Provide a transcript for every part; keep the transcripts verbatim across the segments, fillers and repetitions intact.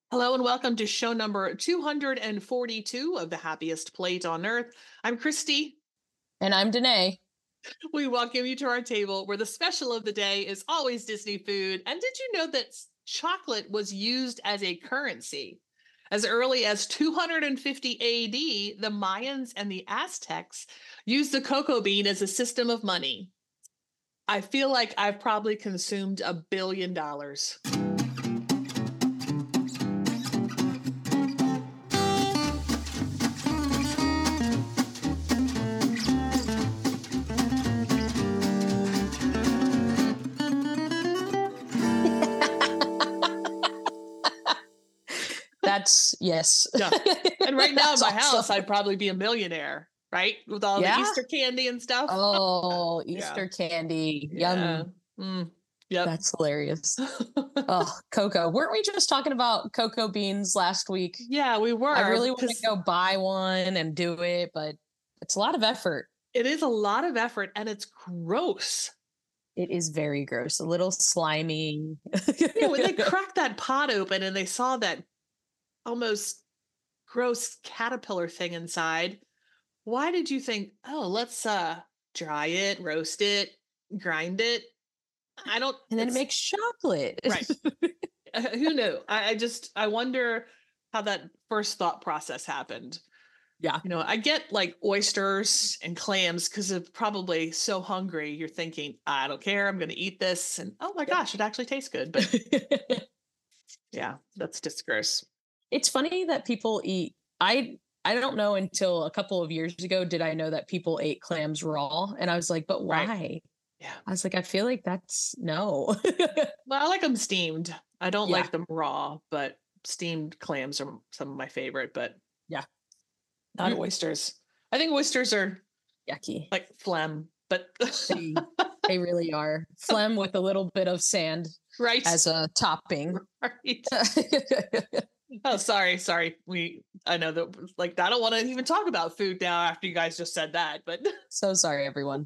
Hello and welcome to show number two hundred forty-two of The Happiest Plate on Earth. I'm Christy. And I'm Danae. We welcome you to our table where the special of the day is always Disney food. And did you know that chocolate was used as a currency? As early as two hundred fifty A D, the Mayans and the Aztecs used the cocoa bean as a system of money. I feel like I've probably consumed a billion dollars. That's yes. Yeah. And right now in my awesome. house, I'd probably be a millionaire, right? With all Yeah? the Easter candy and stuff. Oh, Yeah. Easter candy. Yeah. Yum. Mm. Yep. That's hilarious. Oh, cocoa. Weren't we just talking about cocoa beans last week? Yeah, we were. I really want to because go buy one and do it, but it's a lot of effort. It is a lot of effort and it's gross. It is very gross. A little slimy. Yeah, when they cracked that pot open and they saw that almost gross caterpillar thing inside, why did you think, oh, let's uh dry it, roast it, grind it? I don't. And then it it's- makes chocolate. Right. Uh, who knew? I, I just, I wonder how that first thought process happened. Yeah. You know, I get like oysters and clams because of probably so hungry. You're thinking, I don't care. I'm going to eat this. And oh my gosh, it actually tastes good. But yeah, that's just gross. It's funny that people eat. I I don't know until a couple of years ago did I know that people ate clams raw, and I was like, but why? Right. Yeah. I was like, I feel like that's no. Well, I like them steamed. I don't Yeah. like them raw, but steamed clams are some of my favorite, but Yeah. not Mm. oysters. I think oysters are Yucky. like phlegm, but They, they really are. Phlegm with a little bit of sand right. as a topping. Right. Oh, sorry, sorry. We, I know that, like, I don't want to even talk about food now after you guys just said that, but So sorry, everyone.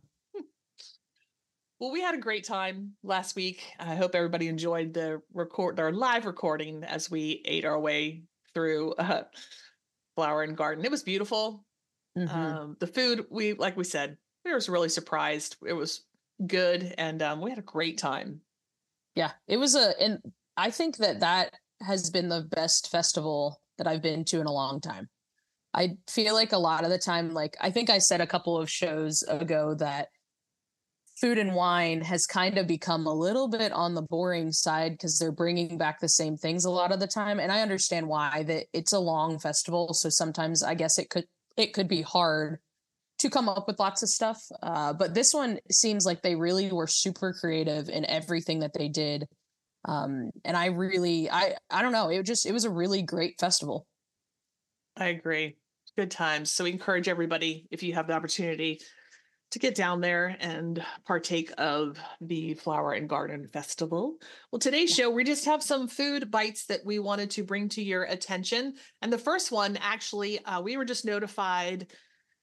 well, we had a great time last week. I hope everybody enjoyed the record, our live recording as we ate our way through uh, Flower and Garden. It was beautiful. Mhm. Um, the food, we, like we said, we were really surprised. It was good, and um, we had a great time. Yeah, it was a, and I think that that has been the best festival that I've been to in a long time. I feel like a lot of the time, like I think I said a couple of shows ago that Food and Wine has kind of become a little bit on the boring side because they're bringing back the same things a lot of the time. And I understand why, that it's a long festival. So sometimes I guess it could, it could be hard to come up with lots of stuff. Uh, but this one seems like they really were super creative in everything that they did. Um, and I really, I, I don't know. It just, it was a really great festival. I agree. Good times. So we encourage everybody, if you have the opportunity, to get down there and partake of the Flower and Garden Festival. Well, today's show, we just have some food bites that we wanted to bring to your attention. And the first one, actually, uh, we were just notified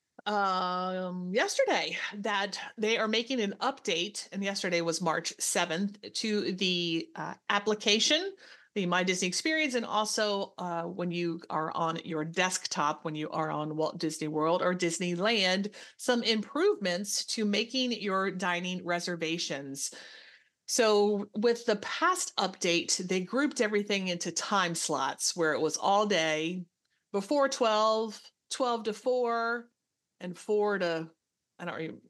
um, yesterday that they are making an update, and yesterday was March seventh, to the uh, application, the My Disney Experience, and also uh, when you are on your desktop, when you are on Walt Disney World or Disneyland, some improvements to making your dining reservations. So with the past update, they grouped everything into time slots where it was all day, before twelve, twelve to four, and four to, I don't even,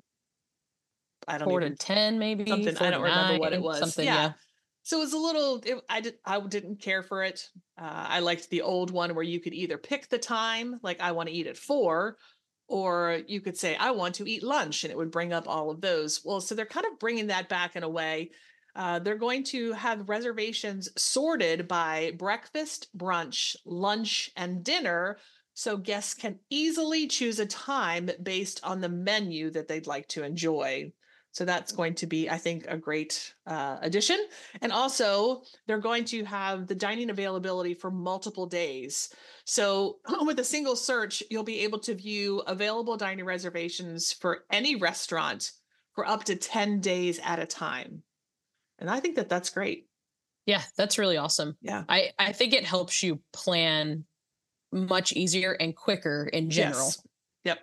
I don't Four even, to ten, maybe something, four I to don't remember what it nine, was. something. Yeah. Yeah. So it was a little, it, I, did, I didn't care for it. Uh, I liked the old one where you could either pick the time, like I want to eat at four, or you could say, I want to eat lunch, and it would bring up all of those. Well, so they're kind of bringing that back in a way. Uh, they're going to have reservations sorted by breakfast, brunch, lunch, and dinner, so guests can easily choose a time based on the menu that they'd like to enjoy. So that's going to be, I think, a great uh, addition. And also, they're going to have the dining availability for multiple days. So with a single search, you'll be able to view available dining reservations for any restaurant for up to ten days at a time. And I think that that's great. Yeah, that's really awesome. Yeah. I I think it helps you plan much easier and quicker in general. Yes. Yep.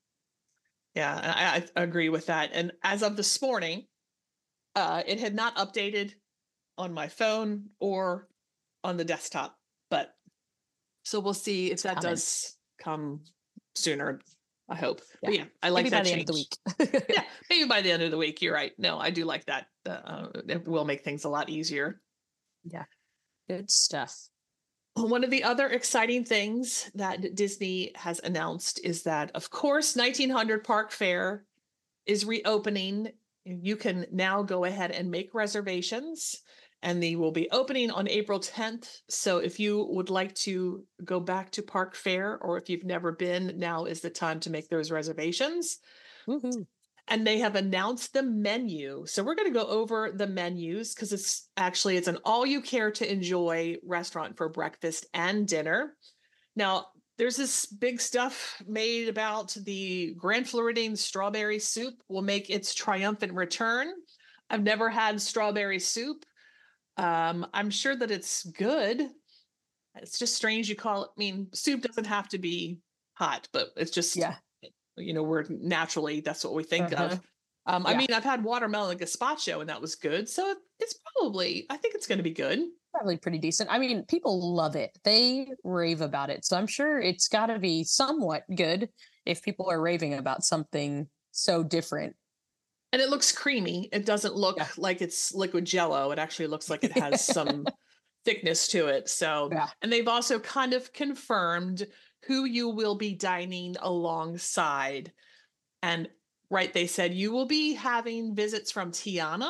Yeah, I, I agree with that. And as of this morning, uh, it had not updated on my phone or on the desktop, but so we'll see if that Coming. does come sooner. I hope. Yeah. But yeah, I like Maybe that by the end change. of the week. Yeah, maybe by the end of the week. You're right. No, I do like that. Uh, it will make things a lot easier. Yeah. Good stuff. One of the other exciting things that Disney has announced is that, of course, nineteen hundred Park Fair is reopening. You can now go ahead and make reservations, and they will be opening on April tenth. So if you would like to go back to Park Fair, or if you've never been, now is the time to make those reservations. Woohoo. And they have announced the menu. So we're going to go over the menus because it's actually it's an all you care to enjoy restaurant for breakfast and dinner. Now, there's this big stuff made about the Grand Floridian strawberry soup will make its triumphant return. I've never had strawberry soup. Um, I'm sure that it's good. It's just strange you call it. I mean, soup doesn't have to be hot, but it's just, Yeah. you know, we're naturally, that's what we think Uh-huh. of. Um, I Yeah. mean, I've had watermelon gazpacho and that was good. So it's probably, I think it's going to be good. Probably pretty decent. I mean, people love it. They rave about it. So I'm sure it's got to be somewhat good if people are raving about something so different. And it looks creamy. It doesn't look Yeah. like it's liquid jello. It actually looks like it has some thickness to it. So, Yeah. and they've also kind of confirmed who you will be dining alongside. And right, they said you will be having visits from Tiana,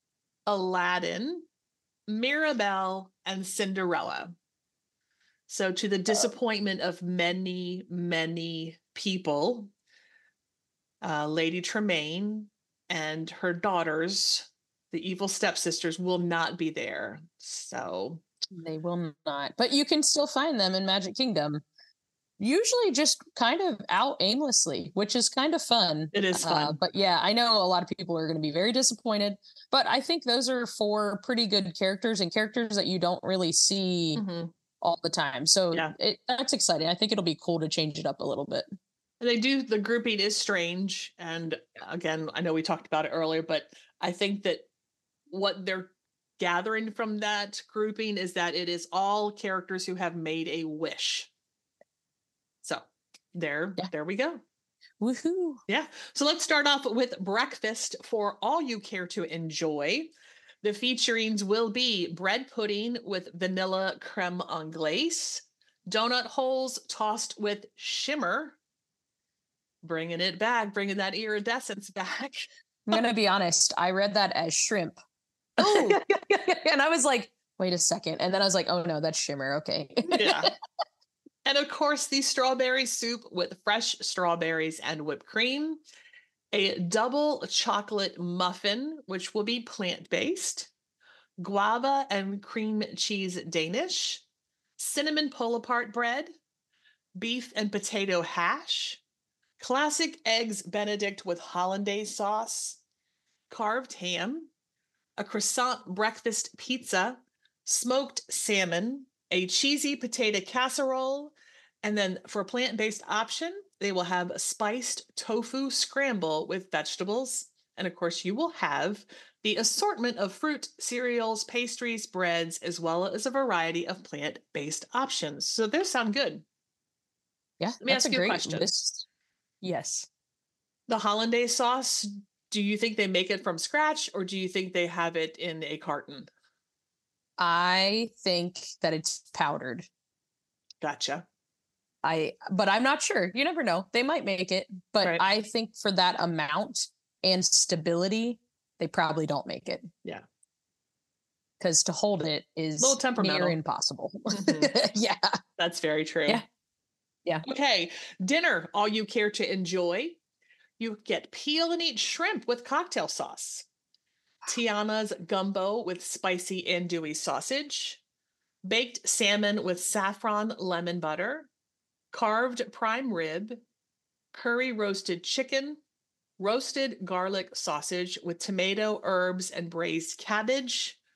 Aladdin, Mirabelle, and Cinderella. So, to the disappointment of many, many people, uh, Lady Tremaine and her daughters, the evil stepsisters, will not be there. So They will not. But you can still find them in Magic Kingdom. Usually just kind of out aimlessly, which is kind of fun. it is Uh, fun. but yeah, I know a lot of people are going to be very disappointed. But I think those are four pretty good characters and characters that you don't really see Mhm. all the time. So Yeah. it, that's exciting. I think it'll be cool to change it up a little bit. And they do, the grouping is strange. And again, I know we talked about it earlier, but I think that what they're gathering from that grouping is that it is all characters who have made a wish. So there, Yeah. there we go. Woohoo. Yeah. So let's start off with breakfast for all you care to enjoy. The featurings will be bread pudding with vanilla creme anglaise, donut holes tossed with shimmer, bringing it back, bringing that iridescence back. I'm going to be honest. I read that as shrimp. Oh, And I was like, wait a second. And then I was like, oh no, that's shimmer. Okay. yeah. And of course, the strawberry soup with fresh strawberries and whipped cream, a double chocolate muffin, which will be plant-based, guava and cream cheese Danish, cinnamon pull-apart bread, beef and potato hash, classic eggs Benedict with hollandaise sauce, carved ham, a croissant breakfast pizza, smoked salmon, a cheesy potato casserole, and then for a plant-based option, they will have a spiced tofu scramble with vegetables. And of course, you will have the assortment of fruit, cereals, pastries, breads, as well as a variety of plant-based options. So those sound good. Yeah, Let me that's ask a you a great question. list. Yes. The hollandaise sauce, do you think they make it from scratch or do you think they have it in a carton? I think that it's powdered. Gotcha. I but I'm not sure. You never know. They might make it, but Right. I think for that amount and stability, they probably don't make it. Yeah. Because to hold it A is little temperamental. near impossible. Mhm. Yeah. That's very true. Yeah. Yeah. Okay. Dinner, all you care to enjoy. You get peel and eat shrimp with cocktail sauce. Tiana's gumbo with spicy andouille sausage. Baked salmon with saffron lemon butter. Carved prime rib. Curry roasted chicken. Roasted garlic sausage with tomato, herbs, and braised cabbage.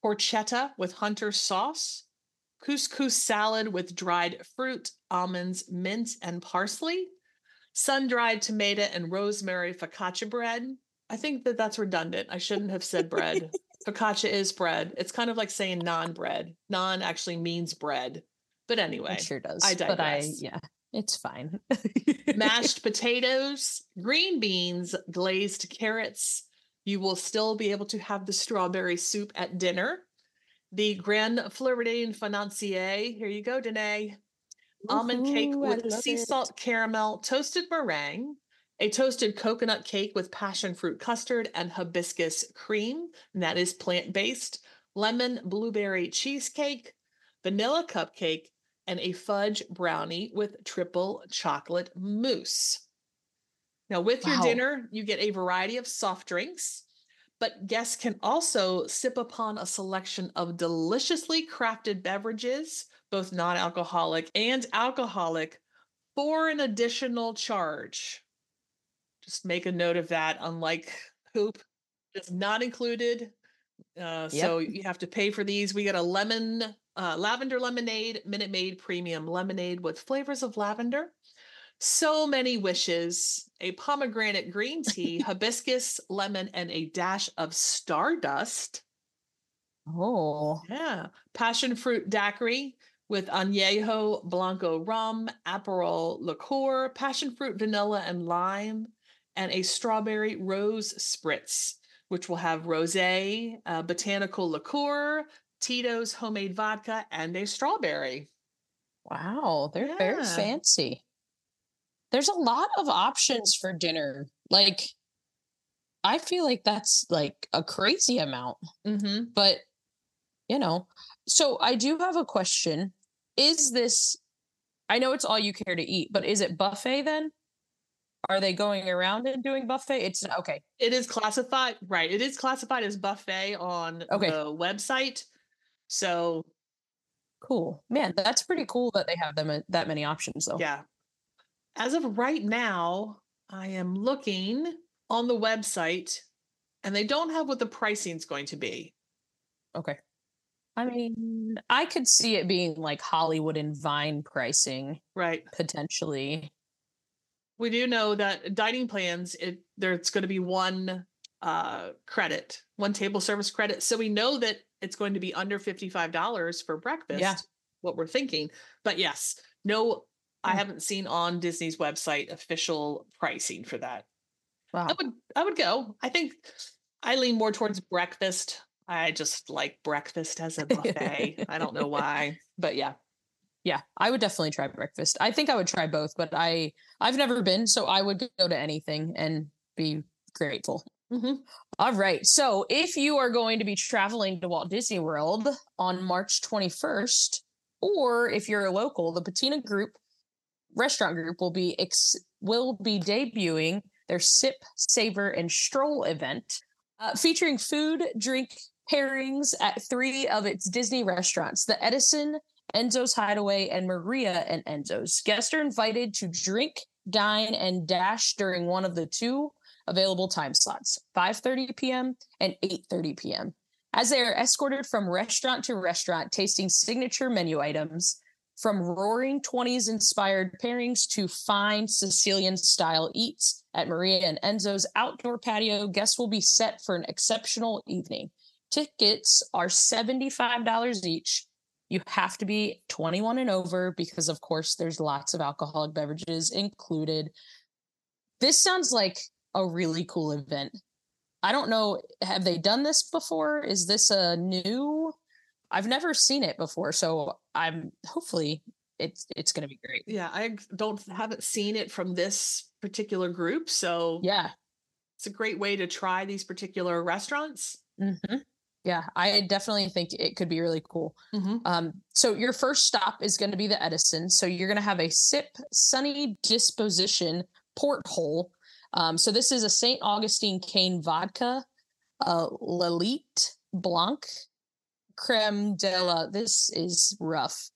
porchetta with hunter sauce, couscous salad with dried fruit, almonds, mint, and parsley, sun-dried tomato and rosemary focaccia bread. I think that that's redundant. I shouldn't have said bread. Focaccia is bread. It's kind of like saying non-bread. Non actually means bread. But anyway, It sure does. I digress. But I, yeah, it's fine. Mashed potatoes, green beans, glazed carrots. You will still be able to have the strawberry soup at dinner. The Grand Floridian Financier. Here you go, Danae. Almond cake Ooh, with sea it. salt caramel, toasted meringue, a toasted coconut cake with passion fruit custard and hibiscus cream, and that is plant-based, lemon blueberry cheesecake, vanilla cupcake, and a fudge brownie with triple chocolate mousse. Now, with wow. your dinner, you get a variety of soft drinks, but guests can also sip upon a selection of deliciously crafted beverages, both non-alcoholic and alcoholic, for an additional charge. Just make a note of that. Unlike Hoop, it's not included. Uh, yep. So you have to pay for these. We get a lemon, uh, lavender lemonade, Minute Maid premium lemonade with flavors of lavender. So many wishes, a pomegranate green tea, hibiscus, lemon, and a dash of stardust. Oh. Yeah. Passion fruit daiquiri with añejo blanco rum, Aperol liqueur, passion fruit vanilla and lime, and a strawberry rose spritz, which will have rosé, uh, botanical liqueur, Tito's homemade vodka, and a strawberry. Wow, they're yeah. very fancy. There's a lot of options for dinner. Like, I feel like that's like a crazy amount. Mm-hmm. But, you know, so I do have a question. Is this, I know it's all you care to eat, but is it buffet then? Are they going around and doing buffet? It's okay. It is classified, right. It is classified as buffet on okay. the website. So. Cool. Man, that's pretty cool that they have them that many options though. Yeah. As of right now, I am looking on the website and they don't have what the pricing is going to be. Okay. I mean, I could see it being like Hollywood and Vine pricing. Right. Potentially. We do know that dining plans, it there's going to be one uh, credit, one table service credit. So we know that it's going to be under fifty-five dollars for breakfast, yeah. what we're thinking. But yes, no, I haven't seen on Disney's website official pricing for that. Wow. I would, I would go. I think I lean more towards breakfast. I just like breakfast as a buffet. I don't know why, but yeah. Yeah, I would definitely try breakfast. I think I would try both, but I, I've never been, so I would go to anything and be grateful. Mm-hmm. All right. So if you are going to be traveling to Walt Disney World on March twenty-first, or if you're a local, the Patina Group restaurant group will be ex- will be debuting their Sip, Savor, and Stroll event, uh, featuring food, drink pairings at three of its Disney restaurants, the Edison, Enzo's Hideaway, and Maria and Enzo's. Guests are invited to drink, dine, and dash during one of the two available time slots, five thirty p.m. and eight thirty p.m., as they are escorted from restaurant to restaurant, tasting signature menu items, from Roaring Twenties inspired pairings to fine Sicilian style eats at Maria and Enzo's outdoor patio. Guests will be set for an exceptional evening. Tickets are seventy-five dollars each. You have to be twenty-one and over because, of course, there's lots of alcoholic beverages included. This sounds like a really cool event. I don't know. Have they done this before? Is this a new? I've never seen it before, so I'm hopefully it's it's going to be great. Yeah, I don't haven't seen it from this particular group, so yeah, it's a great way to try these particular restaurants. Mm-hmm. Yeah, I definitely think it could be really cool. Mm-hmm. Um, so your first stop is going to be the Edison. So you're going to have a Sip Sunny Disposition porthole. Um, so this is a Saint Augustine cane vodka, uh, Lillet Blanc, creme de la. This is rough.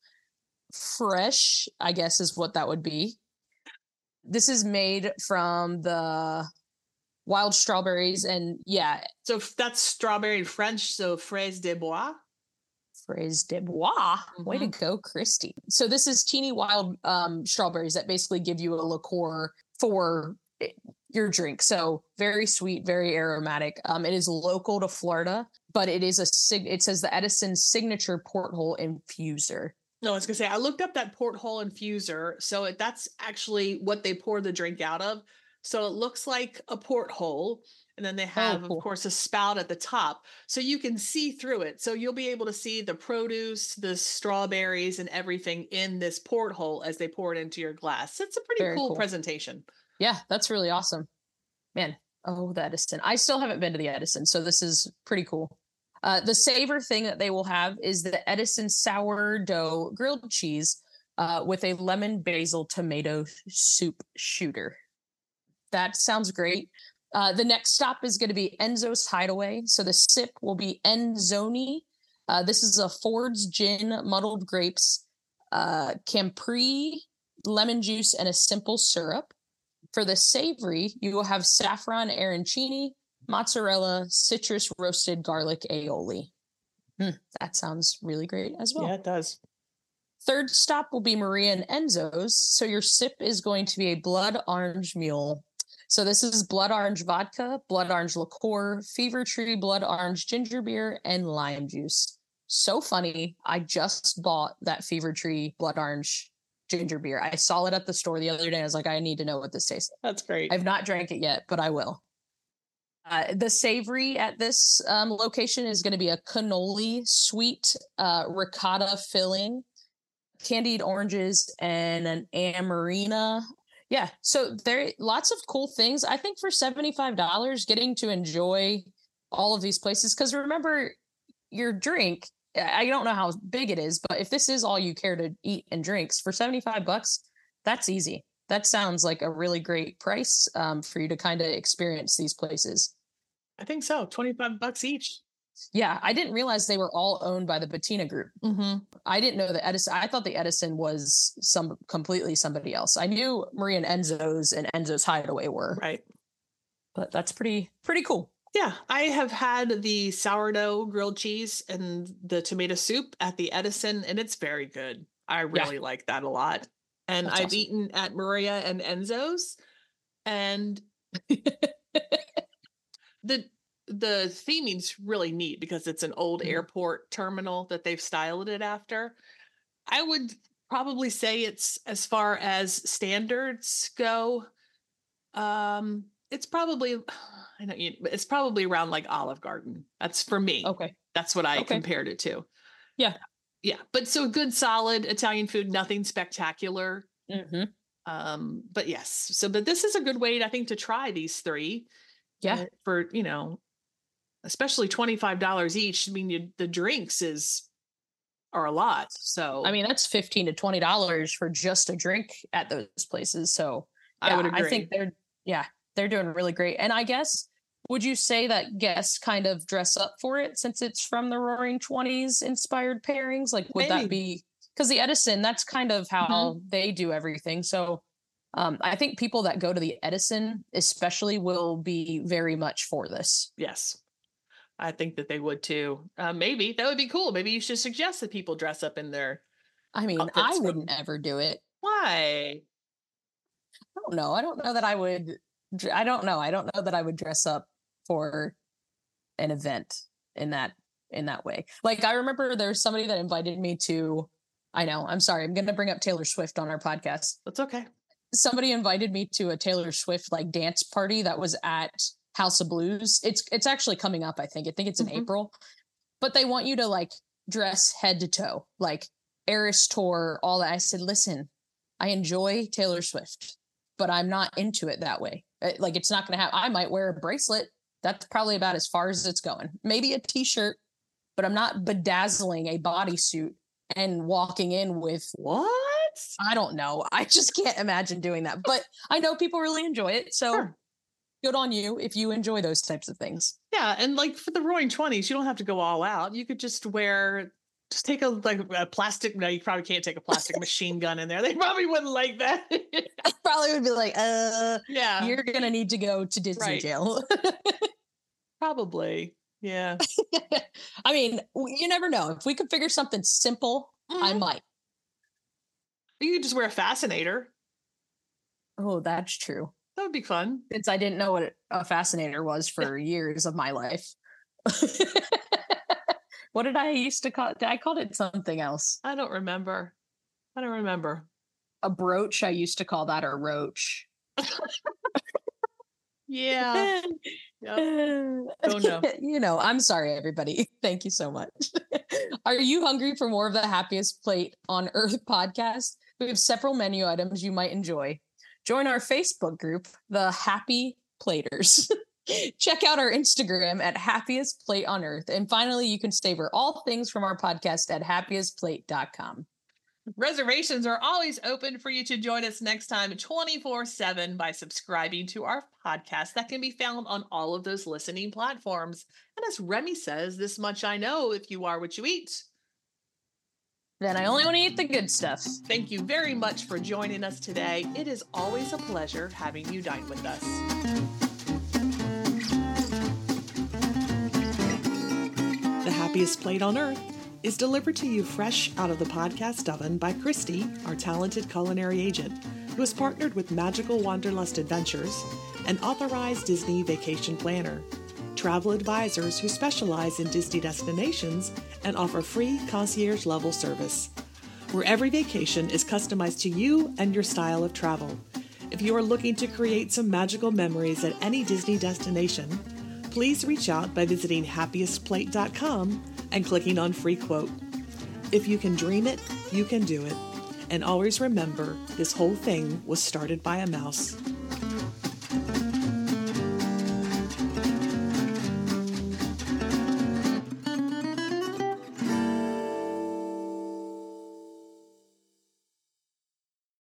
Fresh, I guess, is what that would be. This is made from the wild strawberries, and yeah, So f- that's strawberry in French. So fraise des bois. fraise de bois. Way to Hmm. go, Christy. So this is teeny wild um, strawberries that basically give you a liqueur for your drink. So very sweet, very aromatic. Um, it is local to Florida, but it is a sig. It says the Edison signature porthole infuser. No, I was gonna say I looked up that porthole infuser. So it, that's actually what they pour the drink out of. So it looks like a porthole, and then they have, Oh, of cool. course, a spout at the top, so you can see through it. So you'll be able to see the produce, the strawberries, and everything in this porthole as they pour it into your glass. It's a pretty Very cool cool. presentation. Yeah, that's really awesome. Man, oh, the Edison. I still haven't been to the Edison, so this is pretty cool. Uh, the savor thing that they will have is the Edison sourdough grilled cheese uh, with a lemon basil tomato soup shooter. That sounds great. Uh, the next stop is going to be Enzo's Hideaway. So the sip will be Enzoni. Uh, this is a Ford's gin, muddled grapes, uh, Campari, lemon juice, and a simple syrup. For the savory, you will have saffron arancini, mozzarella, citrus roasted garlic aioli. Mm, that sounds really great as well. Yeah, it does. Third stop will be Maria and Enzo's. So your sip is going to be a blood orange mule. So this is blood orange vodka, blood orange liqueur, fever tree, blood orange ginger beer, and lime juice. So funny. I just bought that fever tree blood orange ginger beer. I saw it at the store the other day. I was like, I need to know what this tastes like. That's great. I've not drank it yet, but I will. Uh, the savory at this um, location is going to be a cannoli sweet uh, ricotta filling, candied oranges, and an amarina. Yeah, so there lots of cool things. I think for seventy-five dollars, getting to enjoy all of these places, because remember, your drink, I don't know how big it is, but if this is all you care to eat and drinks for seventy-five bucks, that's easy. That sounds like a really great price um, for you to kind of experience these places. I think so. twenty-five bucks each. Yeah, I didn't realize they were all owned by the Bettina Group. Mm-hmm. I didn't know that Edison. I thought the Edison was some completely somebody else. I knew Maria and Enzo's and Enzo's Hideaway were, Right. but that's pretty pretty cool. Yeah, I have had the sourdough grilled cheese and the tomato soup at the Edison, and it's very good. I really yeah. like that a lot. And That's I've awesome. eaten at Maria and Enzo's, and the the theming's really neat because it's an old mm-hmm. airport terminal that they've styled it after. I would probably say it's, as far as standards go, um, it's probably, I know you, it's probably around like Olive Garden. That's for me. Okay. That's what I okay. compared it to. Yeah. Yeah. But so good, solid Italian food, nothing spectacular. Mm-hmm. Um, but yes. So, but this is a good way, I think, to try these three. Yeah. Uh, for, you know, especially twenty-five dollars each. I mean, you, the drinks is, are a lot. So, I mean, that's fifteen to twenty dollars for just a drink at those places. So yeah, I would agree. I think they're, yeah, they're doing really great. And I guess, would you say that guests kind of dress up for it since it's from the Roaring Twenties inspired pairings? Like, would Maybe. that be, because the Edison, that's kind of how mm-hmm. they do everything. So um, I think people that go to the Edison especially will be very much for this. Yes. I think that they would too. Uh, maybe that would be cool. Maybe you should suggest that people dress up in their. I mean, I wouldn't from... ever do it. Why? I don't know. I don't know that I would. I don't know. I don't know that I would dress up for an event in that in that way. Like, I remember there's somebody that invited me to. I know. I'm sorry. I'm going to bring up Taylor Swift on our podcast. That's okay. Somebody invited me to a Taylor Swift like dance party that was at House of Blues. It's it's actually coming up, I think. I think it's in mm-hmm. April. But they want you to like dress head to toe, like Eras Tour, all that. I said, listen, I enjoy Taylor Swift, but I'm not into it that way. Like, it's not going to have, I might wear a bracelet. That's probably about as far as it's going. Maybe a t-shirt, but I'm not bedazzling a bodysuit and walking in with what? I don't know. I just can't imagine doing that. But I know people really enjoy it. So sure. Good on you if you enjoy those types of things. Yeah. And like for the Roaring Twenties, you don't have to go all out. You could just wear Just take a like a plastic. No, you probably can't take a plastic machine gun in there. They probably wouldn't like that. I probably would be like, uh, Yeah, you're going to need to go to Disney Right. jail. probably. Yeah. I mean, w- you never know. If we could figure something simple, I Mhm. might. You could just wear a fascinator. Oh, that's true. That would be fun. Since I didn't know what a fascinator was for years of my life. What did I used to call it? I called it something else. I don't remember. I don't remember. A brooch. I used to call that a roach. Yeah. Yep. Don't know. You know, I'm sorry, everybody. Thank you so much. Are you hungry for more of the Happiest Plate on Earth podcast? We have several menu items you might enjoy. Join our Facebook group, the Happy Platers. Check out our Instagram at Happiest Plate on Earth. And finally, you can savor all things from our podcast at happiest plate dot com. Reservations are always open for you to join us next time twenty-four seven by subscribing to our podcast that can be found on all of those listening platforms. And as Remy says, this much I know, if you are what you eat. Then I only want to eat the good stuff. Thank you very much for joining us today. It is always a pleasure having you dine with us. The Happiest Plate on Earth is delivered to you fresh out of the podcast oven by Christy, our talented culinary agent, who has partnered with Magical Wanderlust Adventures, an authorized Disney vacation planner, travel advisors who specialize in Disney destinations and offer free concierge-level service, where every vacation is customized to you and your style of travel. If you are looking to create some magical memories at any Disney destination, please reach out by visiting happiest plate dot com and clicking on free quote. If you can dream it, you can do it. And always remember, this whole thing was started by a mouse.